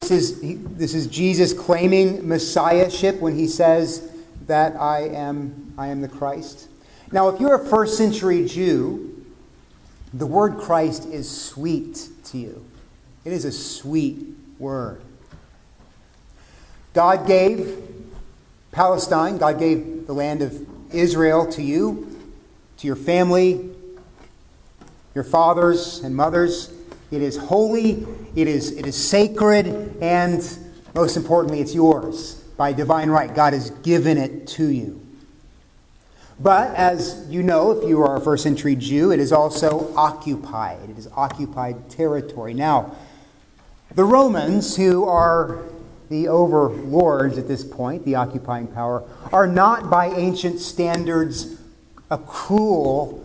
This is Jesus claiming messiahship when he says that I am the Christ. Now, if you're a first century Jew, the word Christ is sweet to you. It is a sweet word. God gave Palestine, God gave the land of Israel to you, to your family, your fathers and mothers. It is holy, it is sacred, and most importantly, it's yours by divine right. God has given it to you. But as you know, if you are a first century Jew, it is also occupied. It is occupied territory. Now, the Romans, who are the overlords at this point, the occupying power, are not by ancient standards a cruel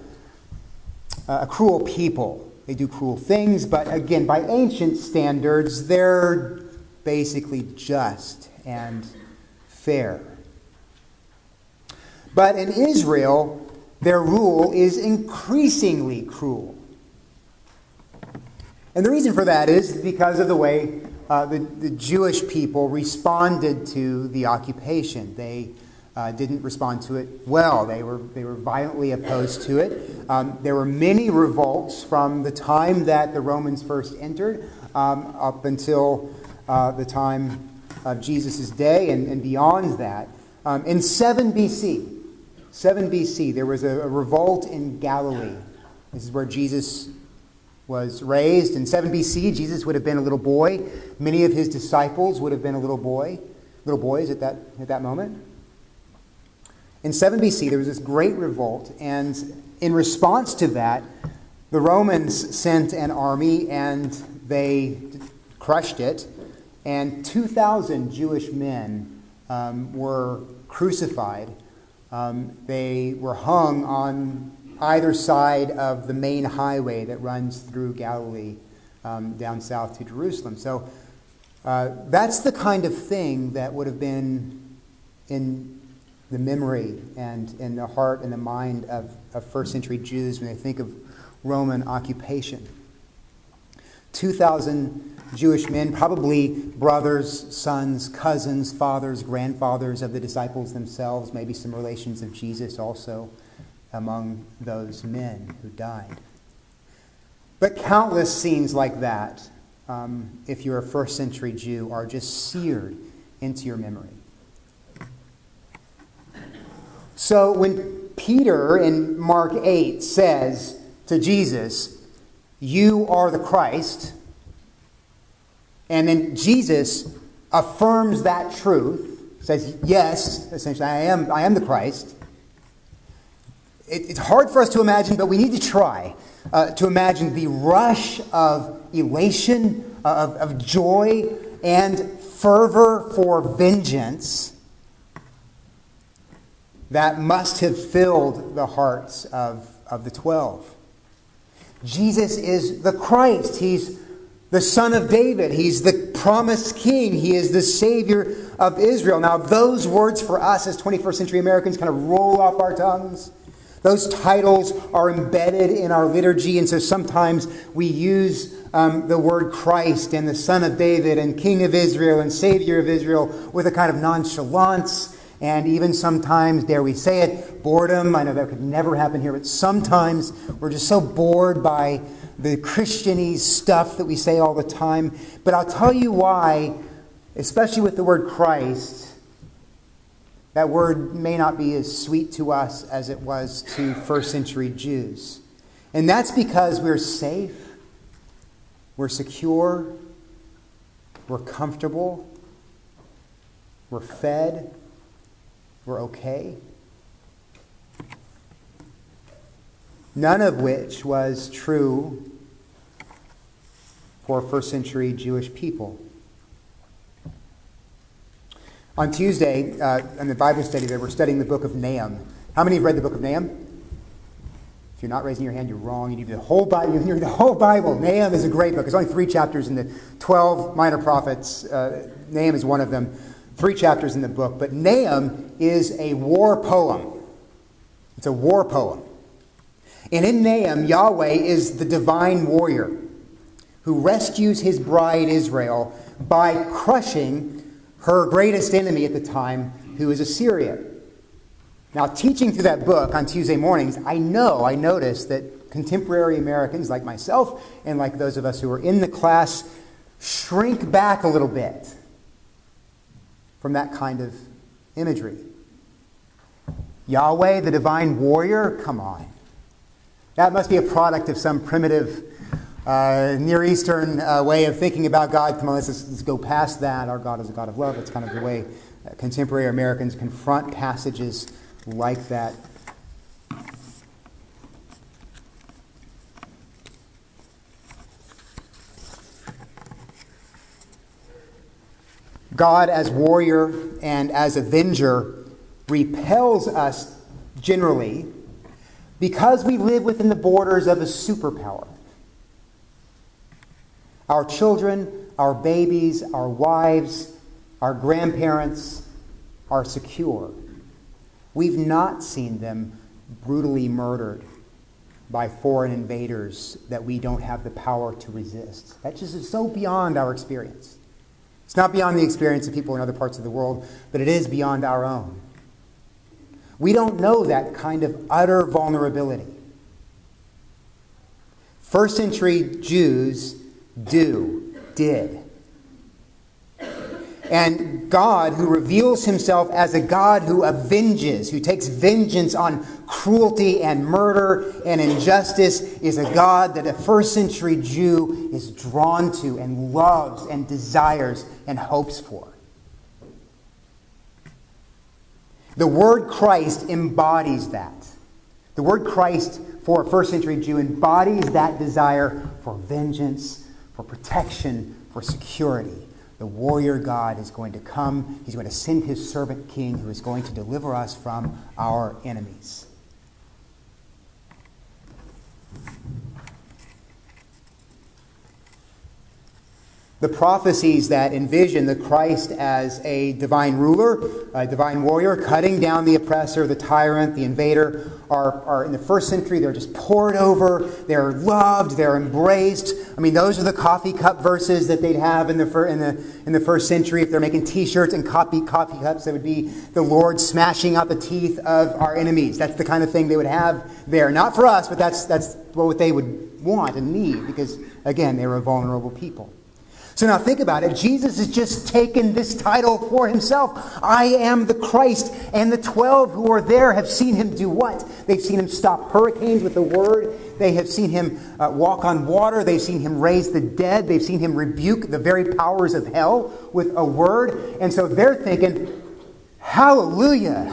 people. They do cruel things, but again, by ancient standards, they're basically just and fair. But in Israel, their rule is increasingly cruel. And the reason for that is because of the way the Jewish people responded to the occupation. They didn't respond to it well. They were violently opposed to it. There were many revolts from the time that the Romans first entered up until the time of Jesus' day and beyond that. In 7 BC, there was a revolt in Galilee. This is where Jesus was raised. In 7 BC, Jesus would have been a little boy. Many of his disciples would have been little boys at that moment. In 7 BC, there was this great revolt, and in response to that, the Romans sent an army, and they crushed it, and 2,000 Jewish men were crucified. They were hung on either side of the main highway that runs through Galilee down south to Jerusalem. So that's the kind of thing that would have been in the memory and in the heart and the mind of first century Jews when they think of Roman occupation. 2,000 Jewish men, probably brothers, sons, cousins, fathers, grandfathers of the disciples themselves, maybe some relations of Jesus also among those men who died. But countless scenes like that, if you're a first century Jew, are just seared into your memory. So when Peter in Mark 8 says to Jesus, "You are the Christ," and then Jesus affirms that truth, says, "Yes, essentially, I am the Christ." It's hard for us to imagine, but we need to try to imagine the rush of elation, of joy, and fervor for vengeance that must have filled the hearts of the 12. Jesus is the Christ. He's the Son of David. He's the promised King. He is the Savior of Israel. Now, those words for us as 21st century Americans kind of roll off our tongues. Those titles are embedded in our liturgy, and so sometimes we use the word Christ and the Son of David and King of Israel and Savior of Israel with a kind of nonchalance, and even sometimes, dare we say it, boredom. I know that could never happen here, but sometimes we're just so bored by the Christianese stuff that we say all the time. But I'll tell you why, especially with the word Christ, that word may not be as sweet to us as it was to first century Jews. And that's because we're safe, we're secure, we're comfortable, we're fed, we're okay. None of which was true for first century Jewish people. On Tuesday, in the Bible study, they were studying the book of Nahum. How many have read the book of Nahum? If you're not raising your hand, you're wrong. You need the whole Bible. You need the whole Bible. Nahum is a great book. There's only 3 chapters in the 12 minor prophets. Nahum is one of them. 3 chapters in the book. But Nahum is a war poem. It's a war poem. And in Nahum, Yahweh is the divine warrior who rescues his bride Israel by crushing her greatest enemy at the time, who is Assyria. Now, teaching through that book on Tuesday mornings, I noticed that contemporary Americans like myself and like those of us who are in the class shrink back a little bit from that kind of imagery. Yahweh, the divine warrior, come on. That must be a product of some primitive Near Eastern way of thinking about God. Come on, let's go past that. Our God is a God of love. That's kind of the way contemporary Americans confront passages like that. God as warrior and as avenger repels us generally because we live within the borders of a superpower. Our children, our babies, our wives, our grandparents are secure. We've not seen them brutally murdered by foreign invaders that we don't have the power to resist. That just is so beyond our experience. It's not beyond the experience of people in other parts of the world, but it is beyond our own. We don't know that kind of utter vulnerability. First century Jews did. And God, who reveals himself as a God who avenges, who takes vengeance on cruelty and murder and injustice, is a God that a first century Jew is drawn to and loves and desires and hopes for. The word Christ embodies that. The word Christ for a first century Jew embodies that desire for vengeance, for protection, for security. The warrior God is going to come. He's going to send his servant king who is going to deliver us from our enemies. The prophecies that envision the Christ as a divine ruler, a divine warrior, cutting down the oppressor, the tyrant, the invader, are in the first century, they're just poured over, they're loved, they're embraced. I mean, those are the coffee cup verses that they'd have in the first century. If they're making t-shirts and coffee cups, that would be the Lord smashing out the teeth of our enemies. That's the kind of thing they would have there. Not for us, but that's what they would want and need because, again, they were a vulnerable people. So now think about it. Jesus has just taken this title for himself. I am the Christ. And the 12 who are there have seen him do what? They've seen him stop hurricanes with the word. They have seen him walk on water. They've seen him raise the dead. They've seen him rebuke the very powers of hell with a word. And so they're thinking, hallelujah.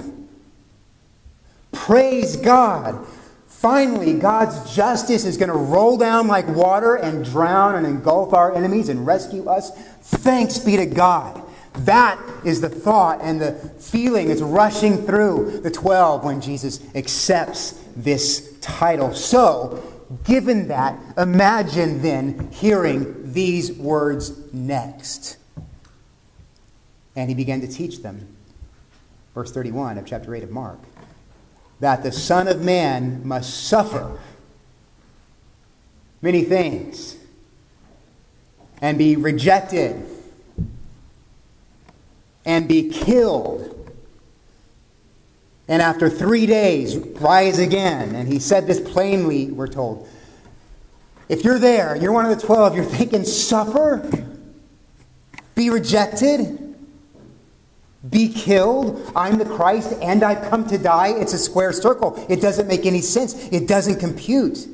Praise God. Finally, God's justice is going to roll down like water and drown and engulf our enemies and rescue us. Thanks be to God. That is the thought and the feeling is rushing through the 12 when Jesus accepts this title. So, given that, imagine then hearing these words next. And he began to teach them. Verse 31 of chapter 8 of Mark. That the Son of Man must suffer many things and be rejected and be killed and after 3 days rise again. And he said this plainly, we're told. If you're there, you're one of the 12, you're thinking, suffer, be rejected, be killed, I'm the Christ, and I've come to die. It's a square circle. It doesn't make any sense. It doesn't compute.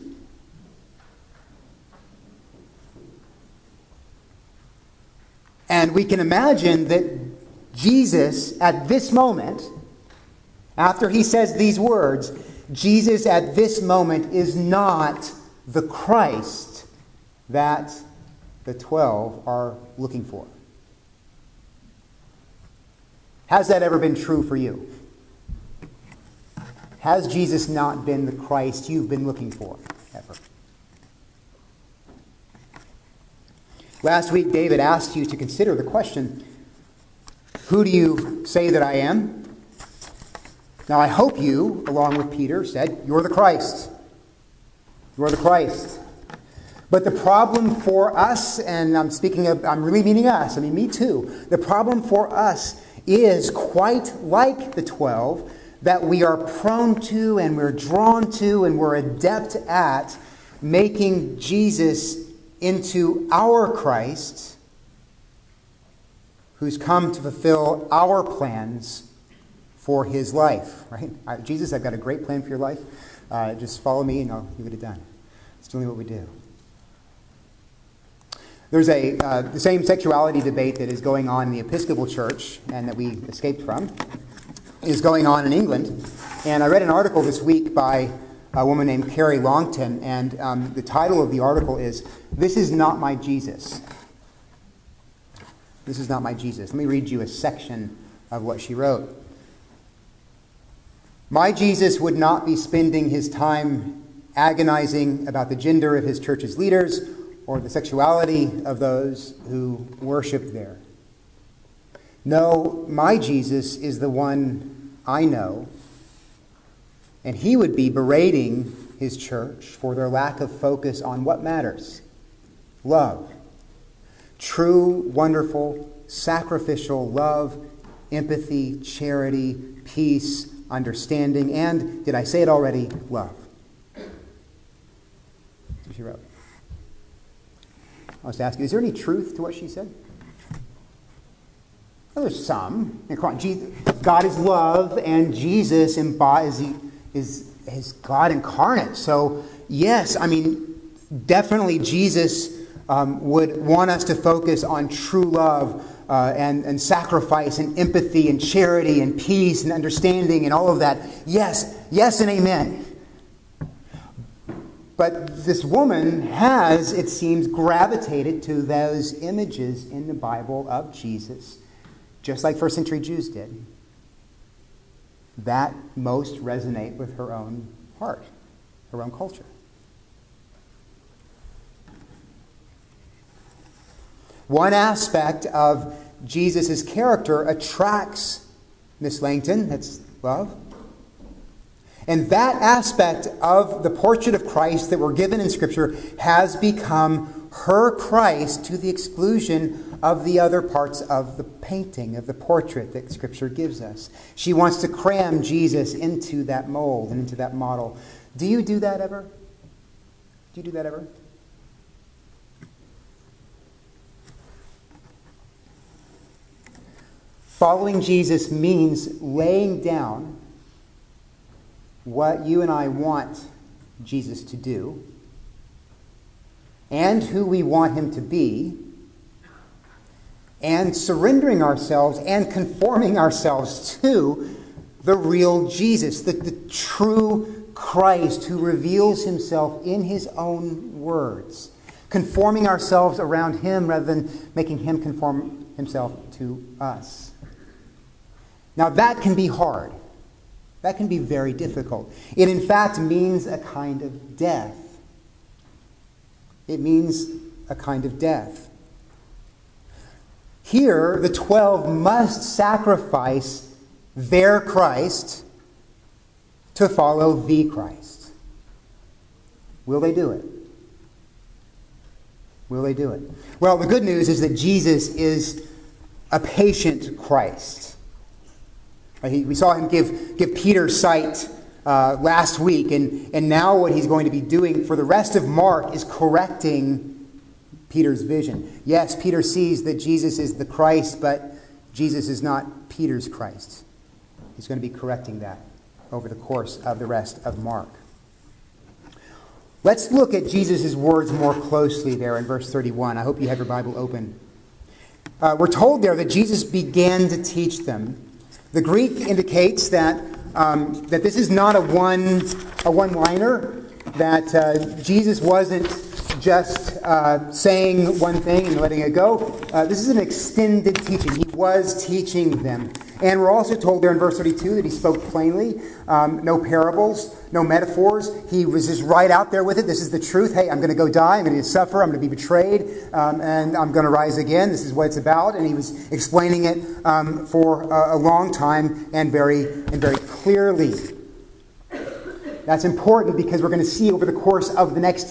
And we can imagine that Jesus, at this moment, after he says these words, Jesus at this moment is not the Christ that the 12 are looking for. Has that ever been true for you? Has Jesus not been the Christ you've been looking for ever? Last week, David asked you to consider the question, who do you say that I am? Now, I hope you, along with Peter, said, you're the Christ. You're the Christ. But the problem for us, and I'm really meaning us, I mean me too, the problem for us is quite like the 12, that we are prone to and we're drawn to and we're adept at making Jesus into our Christ, who's come to fulfill our plans for his life, right? Jesus, I've got a great plan for your life. Just follow me and I'll get it done. It's doing what we do. There's the same sexuality debate that is going on in the Episcopal Church and that we escaped from is going on in England. And I read an article this week by a woman named Carrie Longton, and the title of the article is, "This is Not My Jesus." This is not my Jesus. Let me read you a section of what she wrote. "My Jesus would not be spending his time agonizing about the gender of his church's leaders or the sexuality of those who worship there. No, my Jesus is the one I know, and he would be berating his church for their lack of focus on what matters: love. True, wonderful, sacrificial love, empathy, charity, peace, understanding, and, did I say it already, love." That's what she wrote. I was to ask you, is there any truth to what she said? Well, there's some. God is love, and Jesus is God incarnate. So, yes, I mean, definitely Jesus would want us to focus on true love and sacrifice and empathy and charity and peace and understanding and all of that. Yes, yes and amen. But this woman has, it seems, gravitated to those images in the Bible of Jesus, just like first century Jews did, that most resonate with her own heart, her own culture. One aspect of Jesus' character attracts Miss Langton, that's love. And that aspect of the portrait of Christ that we're given in Scripture has become her Christ to the exclusion of the other parts of the painting, of the portrait that Scripture gives us. She wants to cram Jesus into that mold and into that model. Do you do that ever? Do you do that ever? Following Jesus means laying down what you and I want Jesus to do and who we want him to be, and surrendering ourselves and conforming ourselves to the real Jesus, the true Christ who reveals himself in his own words, conforming ourselves around him rather than making him conform himself to us. Now that can be hard. That can be very difficult. It in fact means a kind of death. It means a kind of death. Here, the 12 must sacrifice their Christ to follow the Christ. Will they do it? Will they do it? Well, the good news is that Jesus is a patient Christ. We saw him give Peter sight last week, and now what he's going to be doing for the rest of Mark is correcting Peter's vision. Yes, Peter sees that Jesus is the Christ, but Jesus is not Peter's Christ. He's going to be correcting that over the course of the rest of Mark. Let's look at Jesus' words more closely there in verse 31. I hope you have your Bible open. We're told there that Jesus began to teach them. The Greek indicates that this is not a one-liner, that Jesus wasn't just saying one thing and letting it go. This is an extended teaching. He was teaching them. And we're also told there in verse 32 that he spoke plainly, no parables, no metaphors. He was just right out there with it. This is the truth. Hey, I'm going to go die. I'm going to suffer. I'm going to be betrayed. And I'm going to rise again. This is what it's about. And he was explaining it for a long time and very clearly. That's important because we're going to see over the course of the next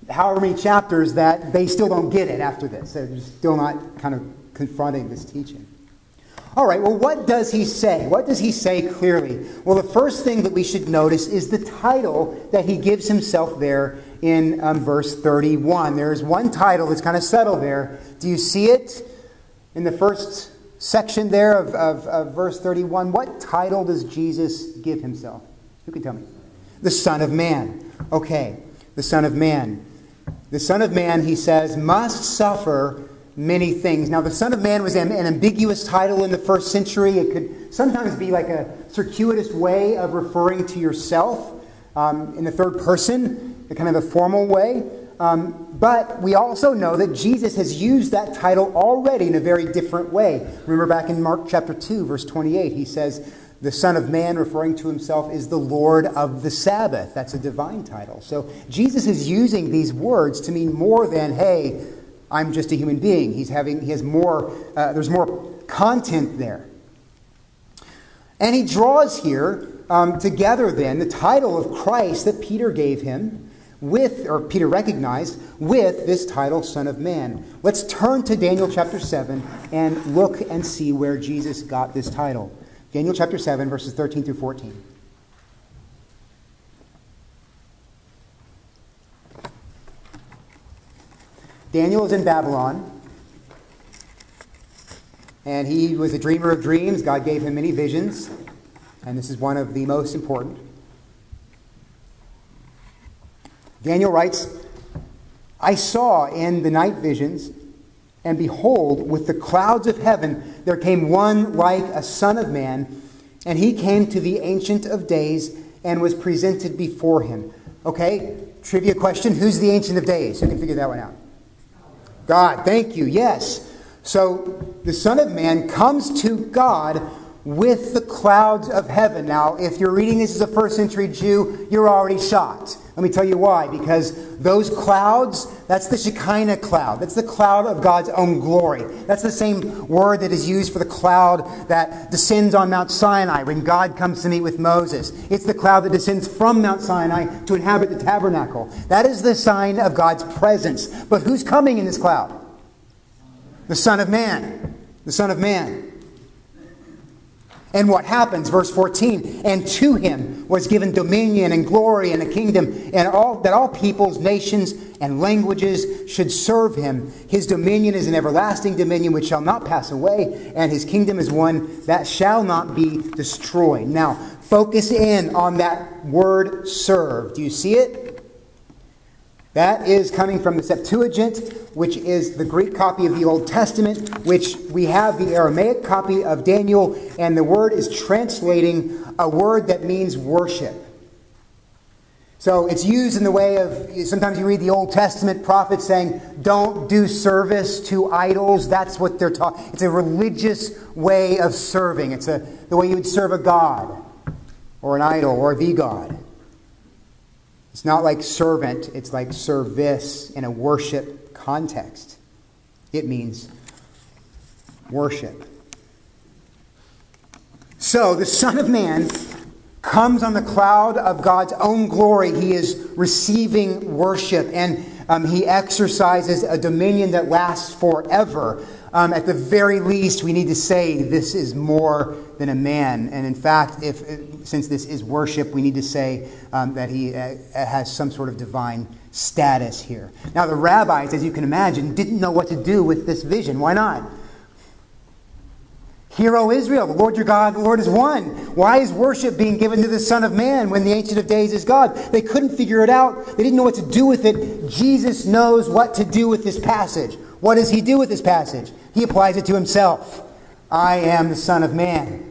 however many chapters that they still don't get it after this. They're still not kind of confronting this teaching. All right, well, what does he say? What does he say clearly? Well, the first thing that we should notice is the title that he gives himself there in verse 31. There is one title that's kind of subtle there. Do you see it in the first section there of verse 31? What title does Jesus give himself? Who can tell me? The Son of Man. Okay, the Son of Man. The Son of Man, he says, must suffer many things. Now, the Son of Man was an ambiguous title in the first century. It could sometimes be like a circuitous way of referring to yourself in the third person, the kind of a formal way. But we also know that Jesus has used that title already in a very different way. Remember back in Mark chapter 2, verse 28, he says, the Son of Man, referring to himself, is the Lord of the Sabbath. That's a divine title. So Jesus is using these words to mean more than, hey, I'm just a human being. He has more, there's more content there. And he draws here together then the title of Christ that Peter gave him Peter recognized with this title, Son of Man. Let's turn to Daniel chapter 7 and look and see where Jesus got this title. Daniel chapter 7, verses 13 through 14. Daniel is in Babylon, and he was a dreamer of dreams. God gave him many visions, and this is one of the most important. Daniel writes, I saw in the night visions, and behold, with the clouds of heaven, there came one like a son of man, and he came to the Ancient of Days and was presented before him. Okay, trivia question. Who's the Ancient of Days? Who can figure that one out? God, thank you, yes. So the Son of Man comes to God with the clouds of heaven. Now, if you're reading this as a first century Jew, you're already shocked. Let me tell you why. Because those clouds, that's the Shekinah cloud. That's the cloud of God's own glory. That's the same word that is used for the cloud that descends on Mount Sinai when God comes to meet with Moses. It's the cloud that descends from Mount Sinai to inhabit the tabernacle. That is the sign of God's presence. But who's coming in this cloud? The Son of Man. The Son of Man. And what happens? Verse 14, and to him was given dominion and glory and a kingdom, and that all peoples, nations, and languages should serve him. His dominion is an everlasting dominion which shall not pass away, and his kingdom is one that shall not be destroyed. Now, focus in on that word serve. Do you see it? That is coming from the Septuagint, which is the Greek copy of the Old Testament, which we have the Aramaic copy of Daniel, and the word is translating a word that means worship. So it's used in the way of, sometimes you read the Old Testament prophets saying, don't do service to idols. That's what they're talking. It's a religious way of serving. It's the way you would serve a god or an idol or the god. It's not like servant, it's like service in a worship context. It means worship. So the Son of Man comes on the cloud of God's own glory. He is receiving worship, and he exercises a dominion that lasts forever. At the very least, we need to say this is more than a man. And in fact, since this is worship, we need to say that he has some sort of divine status here. Now, the rabbis, as you can imagine, didn't know what to do with this vision. Why not? Hear, O Israel, the Lord your God, the Lord is one. Why is worship being given to the Son of Man when the Ancient of Days is God? They couldn't figure it out. They didn't know what to do with it. Jesus knows what to do with this passage. What does he do with this passage? He applies it to himself. I am the Son of Man.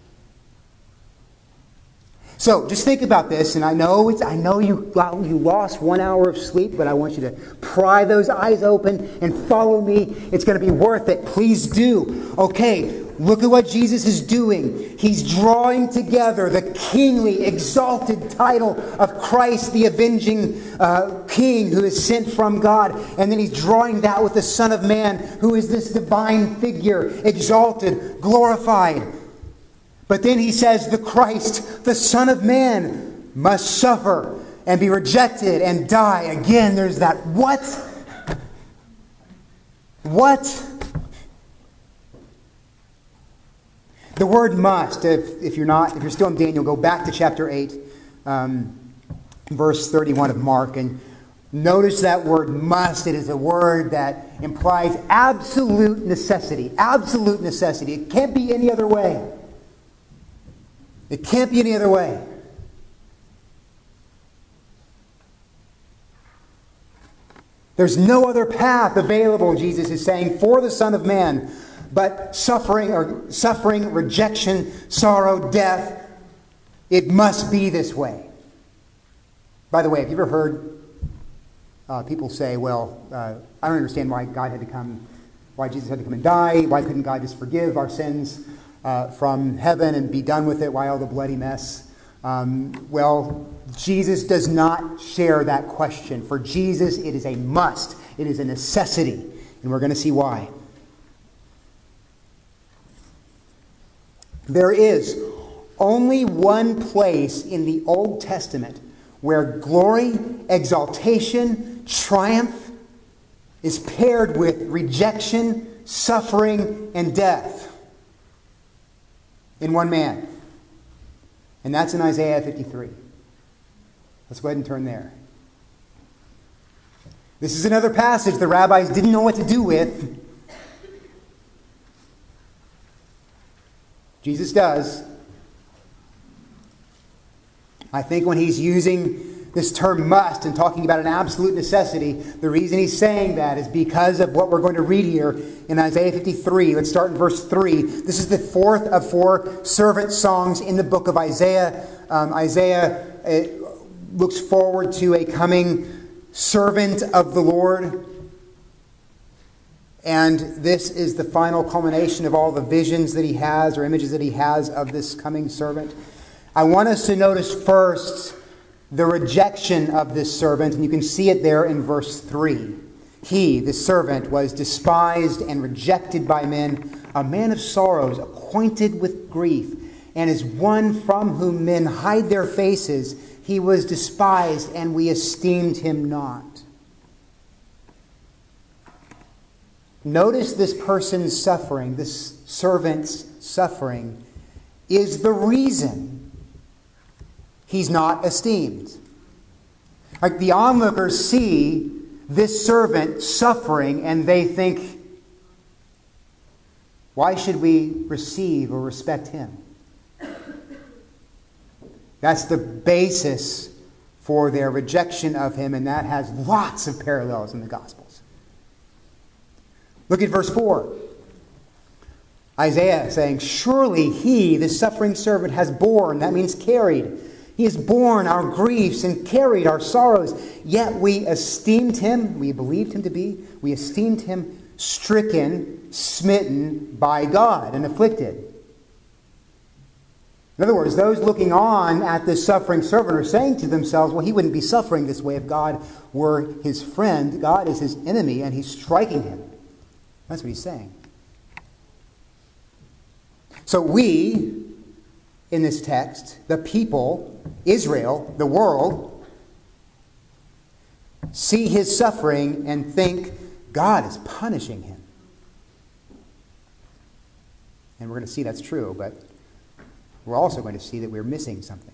So just think about this, and I know you lost 1 hour of sleep, but I want you to pry those eyes open and follow me. It's going to be worth it. Please do. Okay, look at what Jesus is doing. He's drawing together the kingly, exalted title of Christ, the avenging King who is sent from God. And then he's drawing that with the Son of Man, who is this divine figure, exalted, glorified. But then he says the Christ, the Son of Man, must suffer. and be rejected and die. Again, there's that what? What? The word must, if you're still in Daniel, go back to chapter 8, verse 31 of Mark, and notice that word must. It is a word that implies absolute necessity. Absolute necessity. It can't be any other way. It can't be any other way. There's no other path available, Jesus is saying, for the Son of Man, but suffering, rejection, sorrow, death. It must be this way. By the way, have you ever heard people say, well, I don't understand why Jesus had to come and die. Why couldn't God just forgive our sins from heaven and be done with it? Why all the bloody mess? Well, Jesus does not share that question. For Jesus, it is a must. It is a necessity. And we're going to see why. There is only one place in the Old Testament where glory, exaltation, triumph is paired with rejection, suffering, and death in one man. And that's in Isaiah 53. Let's go ahead and turn there. This is another passage the rabbis didn't know what to do with. Jesus does. I think when he's using this term must and talking about an absolute necessity, the reason he's saying that is because of what we're going to read here in Isaiah 53. Let's start in verse 3. This is the fourth of 4 servant songs in the book of Isaiah. Isaiah looks forward to a coming servant of the Lord. And this is the final culmination of all the visions that he has, or images that he has of this coming servant. I want us to notice first the rejection of this servant, and you can see it there in verse 3. He, the servant, was despised and rejected by men, a man of sorrows, acquainted with grief, and as one from whom men hide their faces. He was despised, and we esteemed him not. Notice this person's suffering, this servant's suffering, is the reason he's not esteemed. Like the onlookers see this servant suffering and they think, why should we receive or respect him? That's the basis for their rejection of him, and that has lots of parallels in the Gospels. Look at verse 4. Isaiah saying, surely he, the suffering servant, has borne, that means carried. He has borne our griefs and carried our sorrows. Yet we esteemed him, we believed him to be, we esteemed him stricken, smitten by God, and afflicted. In other words, those looking on at this suffering servant are saying to themselves, well, he wouldn't be suffering this way if God were his friend. God is his enemy, and he's striking him. That's what he's saying. So we, in this text, the people, Israel, the world, see his suffering and think God is punishing him. And we're going to see that's true, but we're also going to see that we're missing something.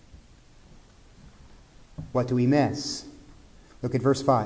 What do we miss? Look at verse 5.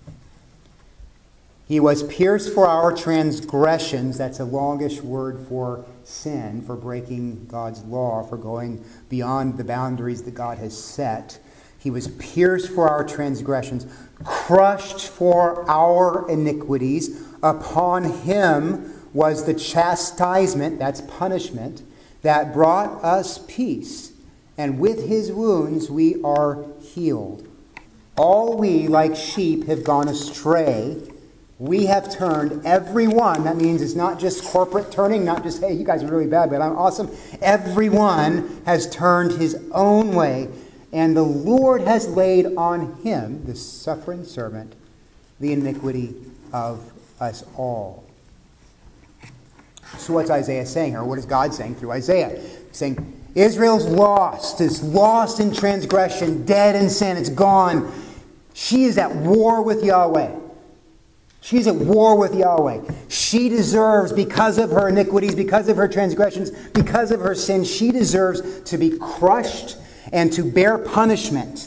He was pierced for our transgressions. That's a longish word for sin, for breaking God's law, for going beyond the boundaries that God has set. He was pierced for our transgressions, crushed for our iniquities. Upon him was the chastisement, that's punishment, that brought us peace. And with his wounds we are healed. All we, like sheep, have gone astray. We have turned everyone. That means it's not just corporate turning, not just, hey, you guys are really bad, but I'm awesome. Everyone has turned his own way. And the Lord has laid on him, the suffering servant, the iniquity of us all. So what's Isaiah saying here? What is God saying through Isaiah? He's saying, Israel's lost. It's lost in transgression, dead in sin. It's gone. She is at war with Yahweh. She's at war with Yahweh. She deserves, because of her iniquities, because of her transgressions, because of her sin, she deserves to be crushed and to bear punishment.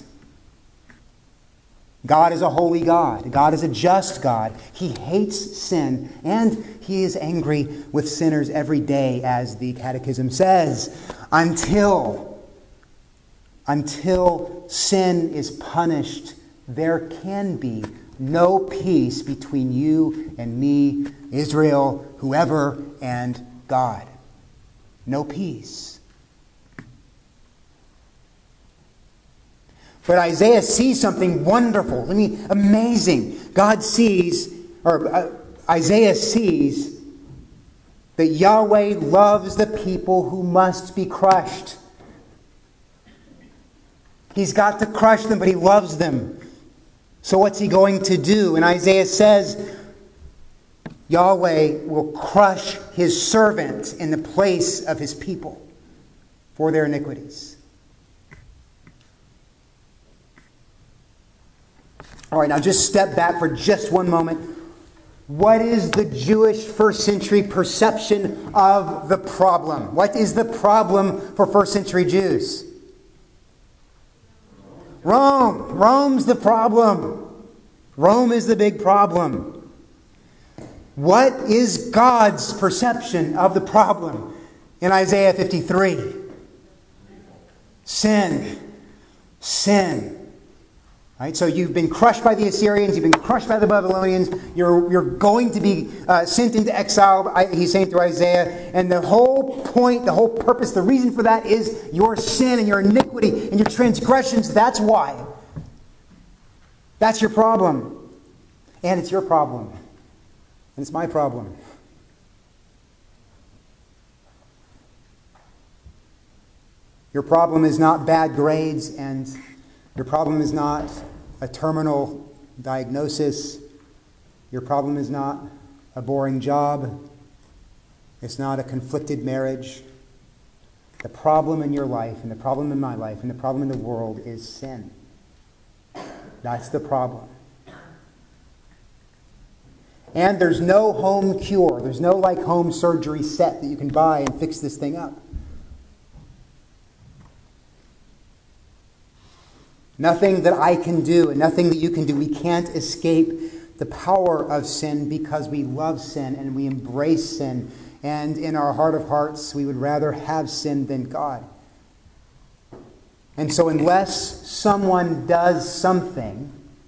God is a holy God. God is a just God. He hates sin, and He is angry with sinners every day, as the Catechism says, until sin is punished, there can be no peace between you and me, Israel, whoever, and God. No peace. But Isaiah sees something wonderful. Amazing. Isaiah sees that Yahweh loves the people who must be crushed. He's got to crush them, but He loves them. So what's He going to do? And Isaiah says, Yahweh will crush His servant in the place of His people for their iniquities. All right, now just step back for just one moment. What is the Jewish first century perception of the problem? What is the problem for first century Jews? Rome. Rome's the problem. Rome is the big problem. What is God's perception of the problem in Isaiah 53? Sin. Sin. Right? So you've been crushed by the Assyrians, you've been crushed by the Babylonians, you're going to be sent into exile, he's saying through Isaiah, and the whole point, the whole purpose, the reason for that is your sin and your iniquity and your transgressions. That's why. That's your problem. And it's your problem. And it's my problem. Your problem is not bad grades, and your problem is not a terminal diagnosis. Your problem is not a boring job. It's not a conflicted marriage. The problem in your life, and the problem in my life, and the problem in the world is sin. That's the problem. And there's no home cure. There's no home surgery set that you can buy and fix this thing up. Nothing that I can do and nothing that you can do. We can't escape the power of sin because we love sin and we embrace sin. And in our heart of hearts, we would rather have sin than God. And so unless someone does something,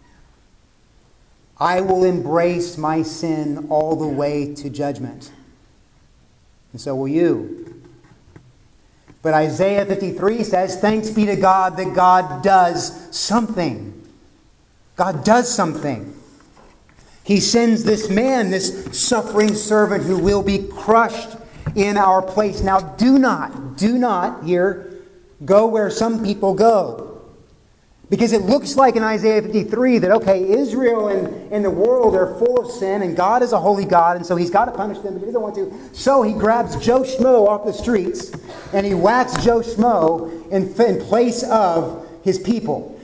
I will embrace my sin all the way to judgment. And so will you. But Isaiah 53 says, thanks be to God that God does something. God does something. He sends this man, this suffering servant who will be crushed in our place. Now do not here go where some people go. Because it looks like in Isaiah 53 that, okay, Israel and the world are full of sin, and God is a holy God, and so He's got to punish them, but He doesn't want to. So He grabs Joe Schmo off the streets, and He whacks Joe Schmo in place of His people.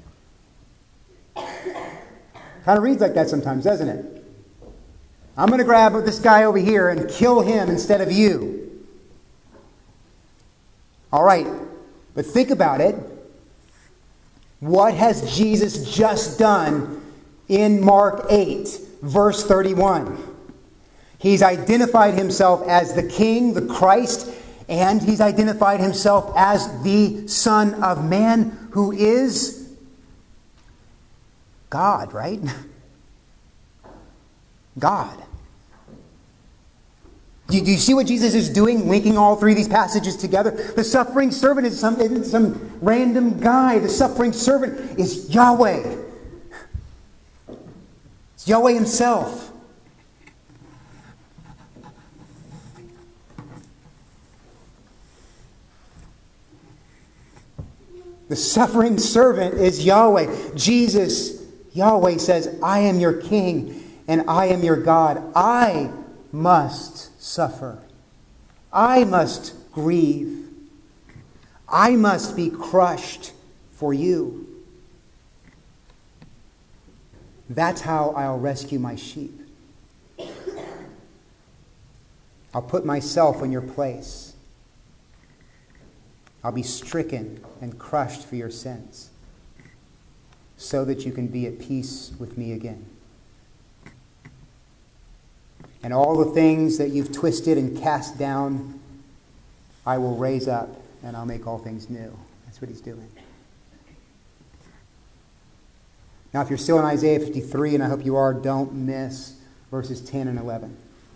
Kind of reads like that sometimes, doesn't it? I'm going to grab this guy over here and kill him instead of you. All right, but think about it. What has Jesus just done in Mark 8, verse 31? He's identified Himself as the King, the Christ, and He's identified Himself as the Son of Man, who is God, right? God. Do you see what Jesus is doing, linking all three of these passages together? The suffering servant isn't some random guy. The suffering servant is Yahweh. It's Yahweh Himself. The suffering servant is Yahweh. Jesus, Yahweh says, I am your King and I am your God. I must suffer. I must grieve. I must be crushed for you. That's how I'll rescue my sheep. I'll put myself in your place. I'll be stricken and crushed for your sins, so that you can be at peace with me again. And all the things that you've twisted and cast down, I will raise up, and I'll make all things new. That's what he's doing. Now, if you're still in Isaiah 53, and I hope you are, don't miss verses 10 and 11.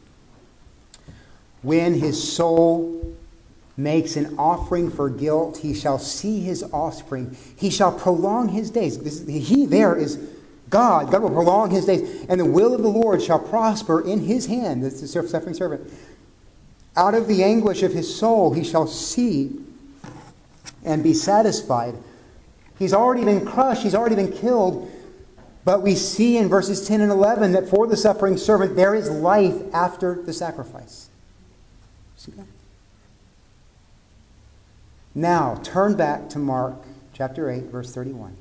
When his soul makes an offering for guilt, he shall see his offspring. He shall prolong his days. He there is God. God will prolong his days. And the will of the Lord shall prosper in his hand. That's the suffering servant. Out of the anguish of his soul he shall see and be satisfied. He's already been crushed. He's already been killed. But we see in verses 10 and 11 that for the suffering servant there is life after the sacrifice. See that? Now, turn back to Mark chapter 8, verse 31.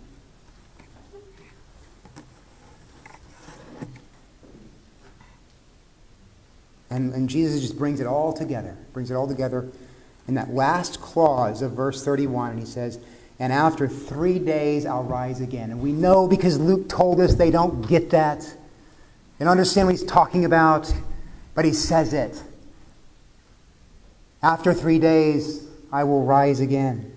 And Jesus just brings it all together. Brings it all together in that last clause of verse 31. And he says, and after 3 days I'll rise again. And we know because Luke told us they don't get that. They don't understand what he's talking about. But he says it. After 3 days I will rise again.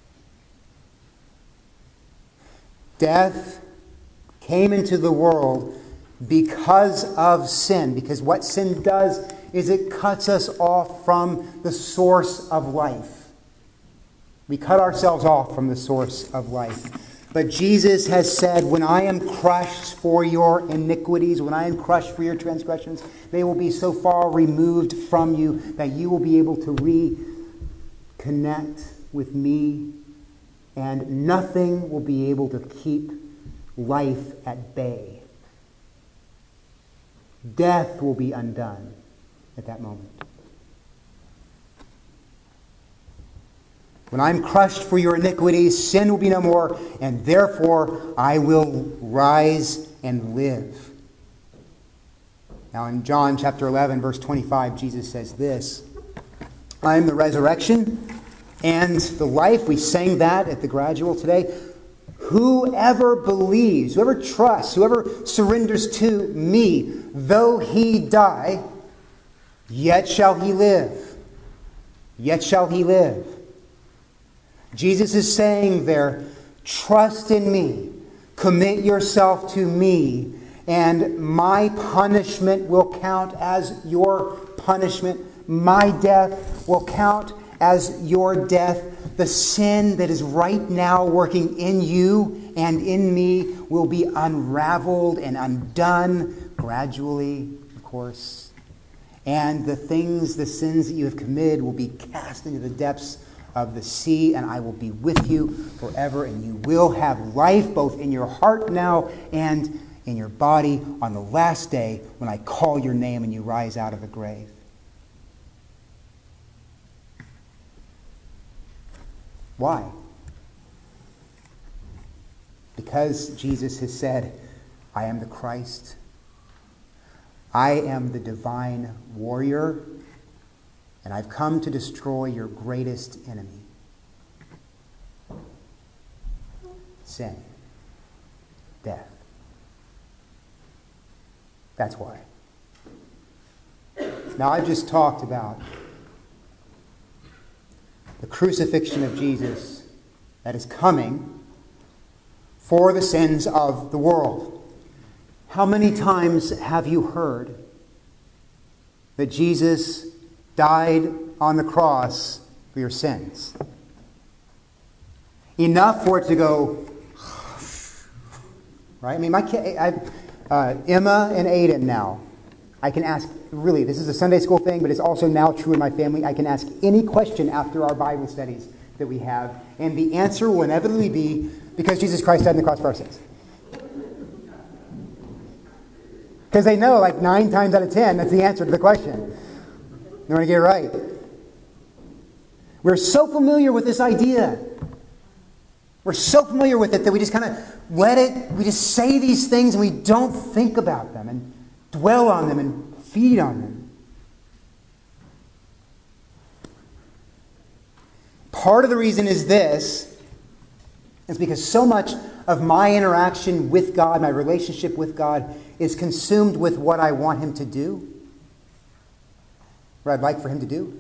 Death came into the world because of sin. Because what sin does is it cuts us off from the source of life. We cut ourselves off from the source of life. But Jesus has said, when I am crushed for your iniquities, when I am crushed for your transgressions, they will be so far removed from you that you will be able to reconnect with me, and nothing will be able to keep life at bay. Death will be undone at that moment. When I'm crushed for your iniquities, sin will be no more, and therefore I will rise and live. Now in John chapter 11, verse 25, Jesus says this, I am the resurrection and the life. We sang that at the Gradual today. Whoever believes, whoever trusts, whoever surrenders to me, though he die, yet shall he live. Yet shall he live. Jesus is saying there, trust in me, commit yourself to me, and my punishment will count as your punishment. My death will count as your death. The sin that is right now working in you and in me will be unraveled and undone gradually, of course. And the sins that you have committed will be cast into the depths of the sea, and I will be with you forever, and you will have life both in your heart now and in your body on the last day when I call your name and you rise out of the grave. Why? Because Jesus has said, I am the Christ. I am the divine warrior, and I've come to destroy your greatest enemy. Sin. Death. That's why. Now, I've just talked about the crucifixion of Jesus that is coming for the sins of the world. How many times have you heard that Jesus died on the cross for your sins? Enough for it to go, right? I mean, my kid, Emma and Aiden now, I can ask, really, this is a Sunday school thing, but it's also now true in my family. I can ask any question after our Bible studies that we have, and the answer will inevitably be, because Jesus Christ died on the cross for our sins. Because they know, like 9 times out of 10, that's the answer to the question. They want to get it right. We're so familiar with this idea. We're so familiar with it that we just kind of we just say these things and we don't think about them and dwell on them and feed on them. Part of the reason is this. It's because so much of my interaction with God, my relationship with God, is consumed with what I want Him to do, what I'd like for Him to do.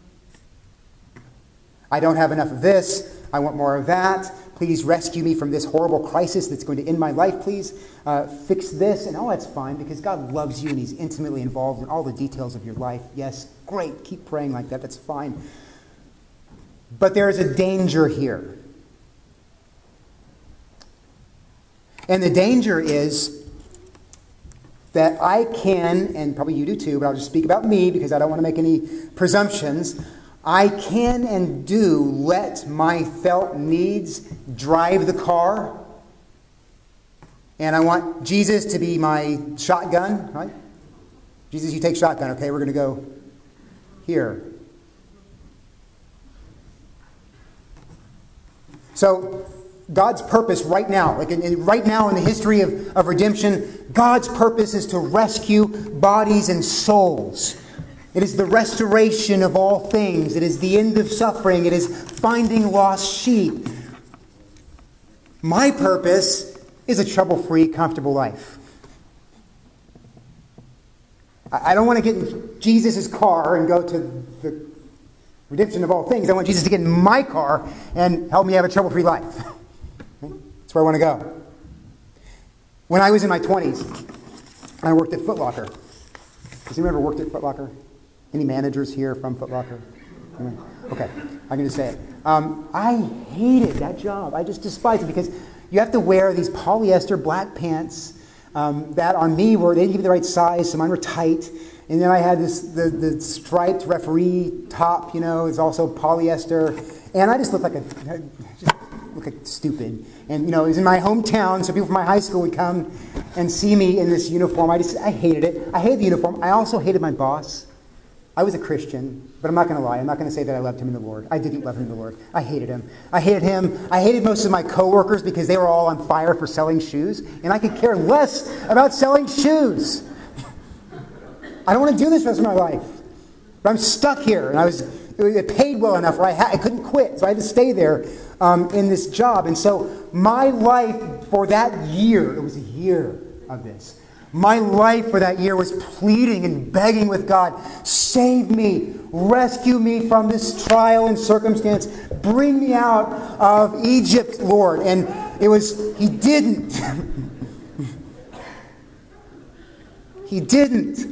I don't have enough of this. I want more of that. Please rescue me from this horrible crisis that's going to end my life. Please fix this. And that's fine because God loves you and He's intimately involved in all the details of your life. Yes, great. Keep praying like that. That's fine. But there is a danger here. And the danger is that I can, and probably you do too, but I'll just speak about me because I don't want to make any presumptions. I can and do let my felt needs drive the car. And I want Jesus to be my shotgun, right? Jesus, you take shotgun, okay? We're going to go here. So, God's purpose right now, right now in the history of redemption, God's purpose is to rescue bodies and souls. It is the restoration of all things. It is the end of suffering. It is finding lost sheep. My purpose is a trouble-free, comfortable life. I don't want to get in Jesus' car and go to the redemption of all things. I want Jesus to get in my car and help me have a trouble-free life. That's where I want to go. When I was in my 20s, I worked at Foot Locker. Has anyone ever worked at Foot Locker? Any managers here from Foot Locker? Okay, I'm going to say it. I hated that job. I just despised it because you have to wear these polyester black pants that on me they didn't give me the right size, so mine were tight. And then I had the striped referee top, it's also polyester. And I just looked like stupid. And, it was in my hometown, so people from my high school would come and see me in this uniform. I hated it. I hated the uniform. I also hated my boss. I was a Christian, but I'm not going to lie. I'm not going to say that I loved him in the Lord. I didn't love him in the Lord. I hated him. I hated him. I hated most of my coworkers because they were all on fire for selling shoes, and I could care less about selling shoes. I don't want to do this for the rest of my life. But I'm stuck here, and it paid well enough where I couldn't quit, so I had to stay there in this job. And so my life for that year, it was a year of this. My life for that year was pleading and begging with God, save me, rescue me from this trial and circumstance, bring me out of Egypt, Lord. And He didn't. He didn't.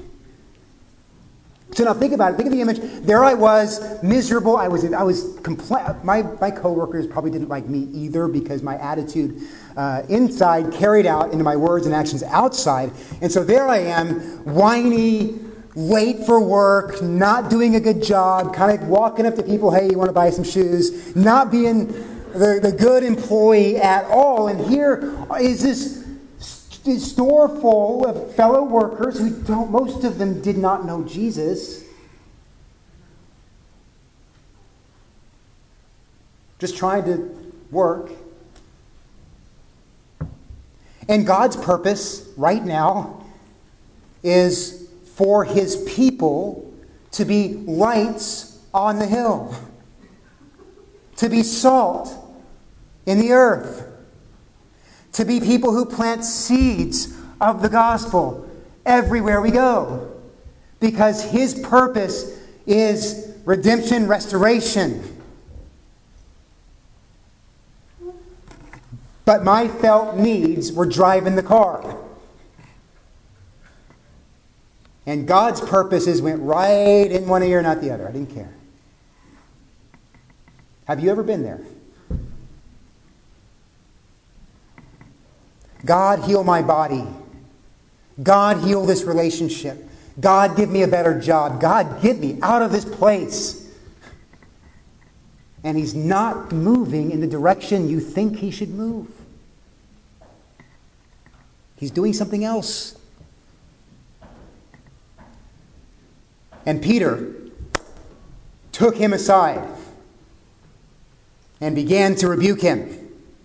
So now think about it. Think of the image. There I was, miserable. I was my coworkers probably didn't like me either because my attitude inside carried out into my words and actions outside. And so there I am, whiny, late for work, not doing a good job, kind of walking up to people, hey, you want to buy some shoes, not being the good employee at all. And here is this store full of fellow workers who most of them did not know Jesus. Just trying to work. And God's purpose right now is for His people to be lights on the hill, to be salt in the earth, to be people who plant seeds of the gospel everywhere we go. Because His purpose is redemption, restoration. But my felt needs were driving the car. And God's purposes went right in one ear, not the other. I didn't care. Have you ever been there? God, heal my body. God, heal this relationship. God, give me a better job. God, get me out of this place. And He's not moving in the direction you think He should move. He's doing something else. And Peter took him aside and began to rebuke him.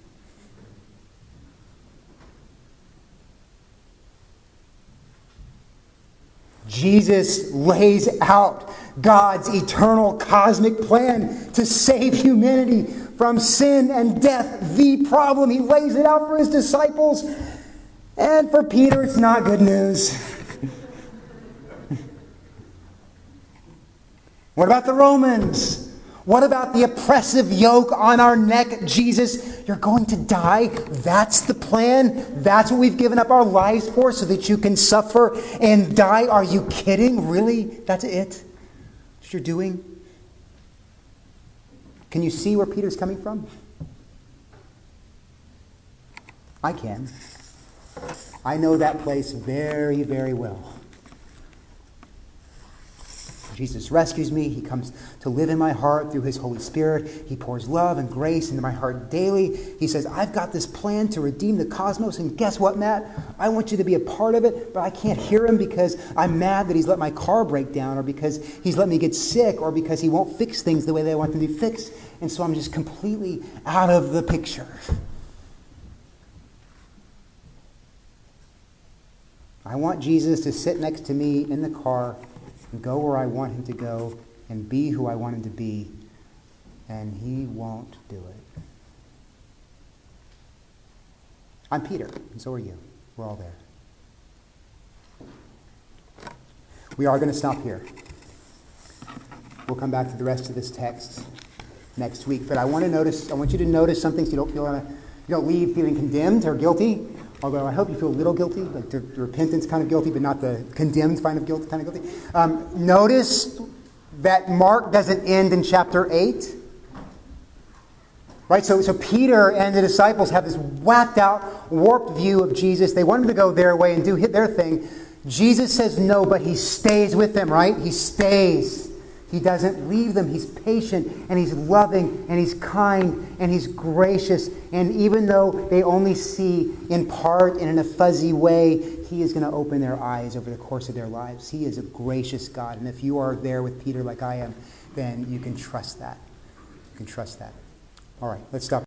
Jesus lays out God's eternal cosmic plan to save humanity from sin and death, the problem. He lays it out for his disciples. And for Peter, it's not good news. What about the Romans? What about the oppressive yoke on our neck? Jesus, you're going to die. That's the plan. That's what we've given up our lives for, so that you can suffer and die. Are you kidding? Really? That's it? That's what you're doing? Can you see where Peter's coming from? I can. I know that place very, very well. Jesus rescues me. He comes to live in my heart through his Holy Spirit. He pours love and grace into my heart daily. He says, I've got this plan to redeem the cosmos. And guess what, Matt? I want you to be a part of it, but I can't hear him because I'm mad that he's let my car break down, or because he's let me get sick, or because he won't fix things the way they want them to be fixed. And so I'm just completely out of the picture. I want Jesus to sit next to me in the car and go where I want him to go and be who I want him to be, and he won't do it. I'm Peter, and so are you. We're all there. We are going to stop here. We'll come back to the rest of this text next week, but I want you to notice something so you don't leave feeling condemned or guilty. Although I hope you feel a little guilty, like the repentance kind of guilty, but not the condemned kind of guilty. Notice that Mark doesn't end in chapter 8. Right? So Peter and the disciples have this whacked out, warped view of Jesus. They want him to go their way and do their thing. Jesus says no, but he stays with them, right? He stays. He doesn't leave them. He's patient, and he's loving, and he's kind, and he's gracious. And even though they only see in part and in a fuzzy way, he is going to open their eyes over the course of their lives. He is a gracious God. And if you are there with Peter like I am, then you can trust that. You can trust that. All right, let's stop.